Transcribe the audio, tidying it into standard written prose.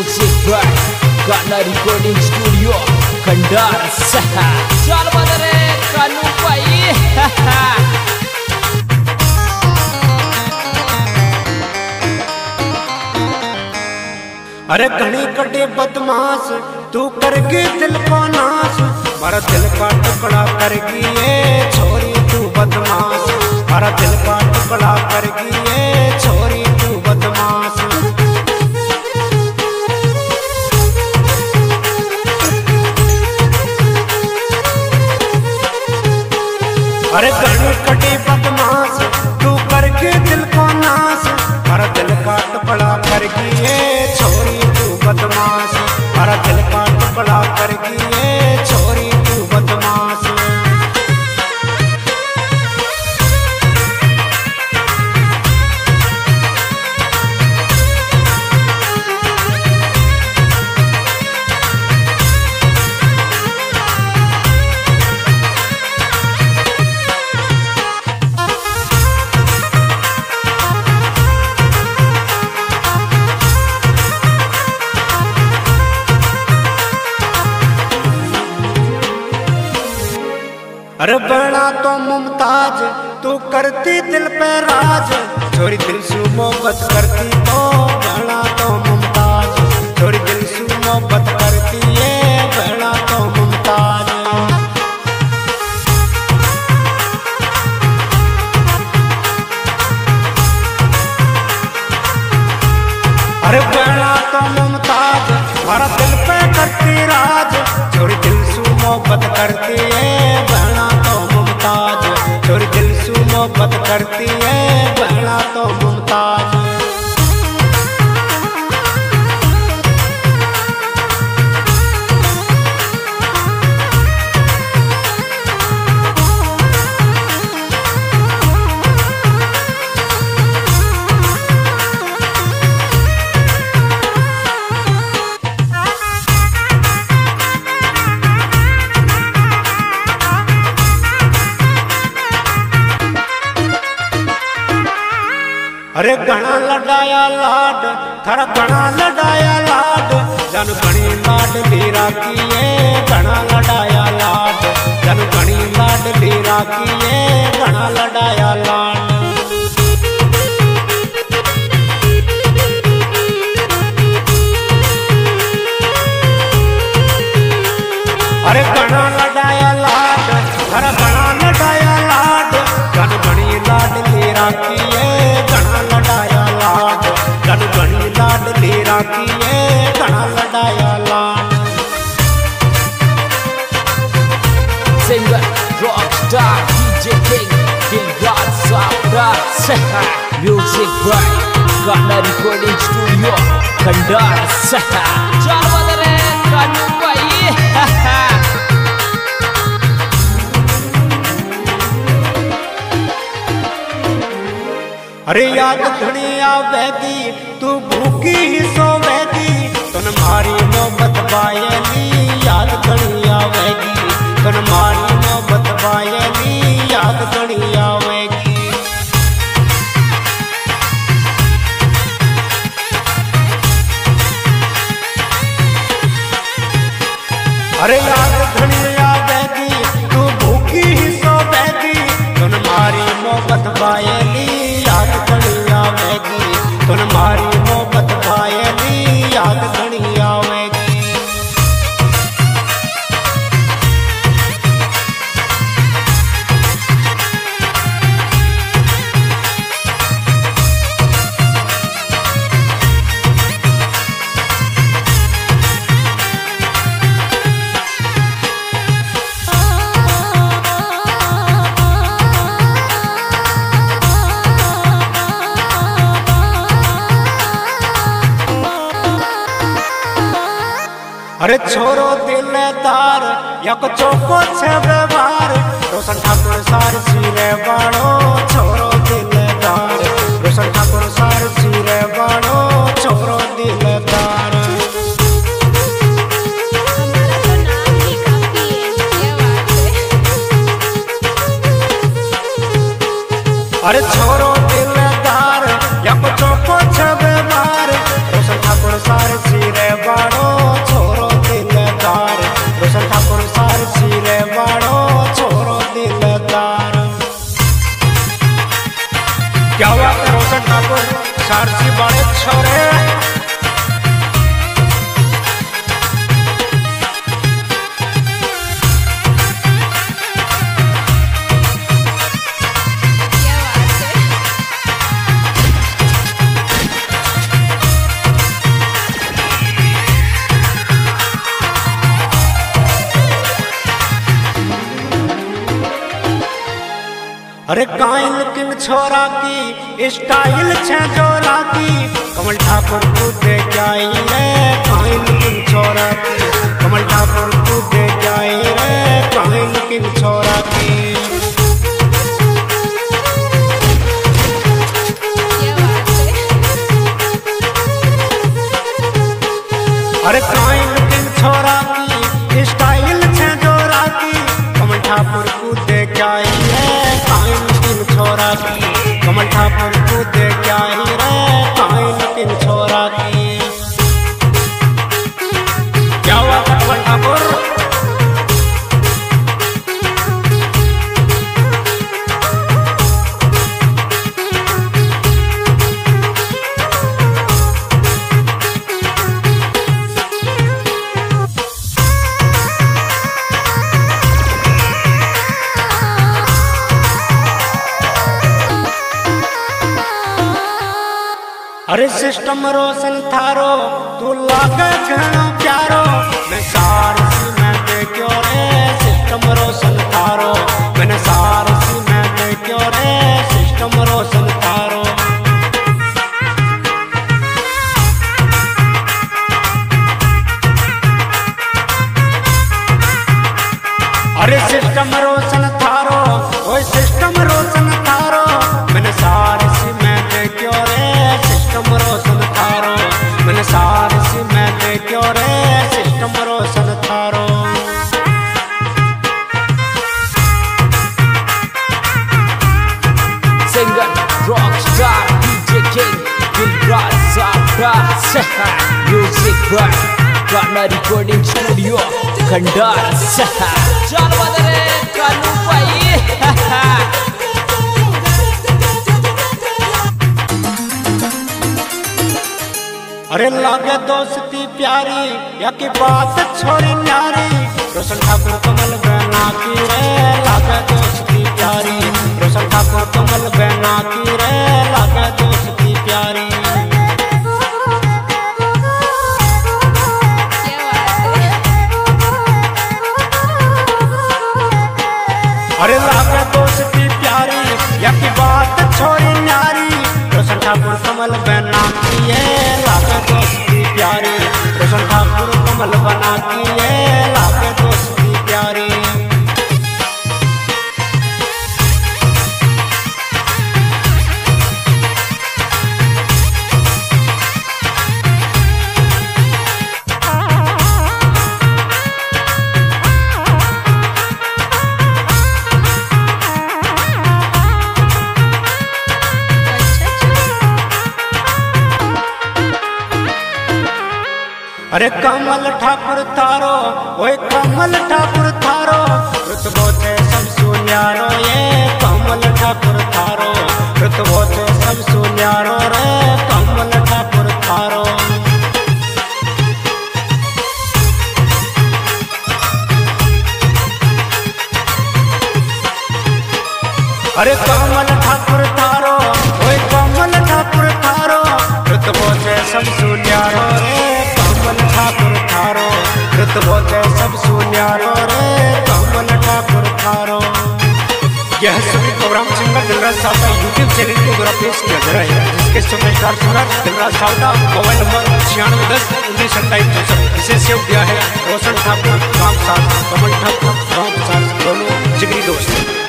Music by Gana recording studio Khandar सहा चल बदरे कानू पाई अरे घनी कटे बदमाश तू करगी दिल को नाश मारा दिल का टुकड़ा करगी ये छोरी तू बदमाश मारा दिल का टुकड़ा करगी ये छोरी तू बदमाश। अरे घनी कटे बदमाश तू करगी दिल को नाश मारा दिल का टुकड़ा करगी ये छोरी तू बदमाश मारा दिल का टुकड़ा करगी ये छोरी तू बदमाश। अरे बना तो मुमताज तू करती दिल पे राज छोरी दिल से मोहब्बत करती तो बना तो मुमताज छोरी दिल से मोहब्बत करती है बना तो मुमताज। अरे बना तो मुमताज हमारा दिल पे करती राज छोरी दिल से मोहब्बत करती है बहना तो मुमताज छोरी दिल से मोहब्बत करती है बहना तो मुमताज। अरे घना लडाया लाड थारा घना लडाया लाड जन घनी लाड लीरा किए घना लडाया लाड जन घनी लाड लीरा किए घना लडाया लाड। अरे घना लडाया लाड थारा घना लडाया लाड जन घनी लाड लीरा किए घना लडाया लाड जन घनी लाड लीरा किए घना लडाया लाड। Singer rockstar DJ king Raj Sabra सहा music by Gana recording studio Khandar सहा चल बदरे कानू पाई अरे याद घनी आवेगी तू भूखी ही सोवेगी तुन मारी मोहब्बत बायली याद घनी आवेगी तुन मारी मोहब्बत बायली याद घनी आवेगी। अरे याद घनी आवेगी तू भूखी ही सोवेगी तुन मारी मोहब्बत बायली याद घनी आवेगी तुन मारी मोहब्बत बायली याद घनी आवेगी। अरे छोरो दिलदार यक चौको छे व्यवहार रोशन ठाकुर सार सिरे बाड़ो छोरो दिलदार रोशन ठाकुर सार सिरे बाड़ो छोरो दिलदार। अरे छोरो दिलदार यक चौको छे व्यवहार रोशन ठाकुर सार सिरे अरे काइन किन छोरा की स्टाइल छे जोरा की कमल ठाकुर तू दे जाई रे काइन किन छोरा की कमल ठाकुर तू दे जाई रे काइन किन छोरा की अरे काइन किन छोरा की स्टाइल छे जोरा की कमल ठाकुर तू दे जाई रे काइन किन छोरा की कमल ठाकुर तू दे जाई रे काइन किन छोरा की क्या हुआ कमल ठाकुर अरे सिस्टम रोशन थारो तू लागे घणो प्यारो मैं सारसी में देखो रे सिस्टम रोशन थारो मैंने सारसी में देखो रे सिस्टम रोशन थारो अरे सिस्टम रोशन थारो ओए सिस्टम रोशन थारो मैंने सारसी में देखो रे सिस्टम रोशन थारो मैंने सारसी में देखो रे सिस्टम रोशन थारो Singer, rockstar, DJ King, Gilraj Sabda, music by Ghana Recording Studio, Khandar, चल बदरे कानू भाई अरे लागे दोस्ती प्यारी या की बात छोड़ी न्यारी रोशन ठाकुर कमल बहना की रे लागे दोस्ती प्यारी रोशन ठाकुर कमल बहना की रे लागे दोस्ती प्यारी अरे लागे दोस्ती प्यारी या की बात छोड़ी न्यारी रोशन ठाकुर कमल बहना की है लागे दोस्ती प्यारी रोशन ठाकुर कमल बना की है लागे दोस्ती प्यारी अरे कमल ठाकुर थारो ओए कमल ठाकुर थारो रुतबो थे सब सुन्यारो ये कमल ठाकुर थारो रुतबो थे सब सुन्यारो रे कमल ठाकुर थारो अरे कमल ठाकुर थारो ओए कमल ठाकुर थारो रुतबो थे सब सुन्यारो रे कमल ठाकुर थारो रुतबो थे सब सुन्यारो रे कमल ठाकुर थारो यह सभी प्रोग्राम सिंगर दिलराज साहब का यूट्यूब चैनल के द्वारा पेश किया जा रहा है जिसके सुपरस्टार सिंगर दिलराज साहब का मोबाइल नंबर 9610 1927 इसे सेव किया है रोशन ठाकुर राम साहब कमल ठाकुर राम साहब दोनों जिगरी दोस्त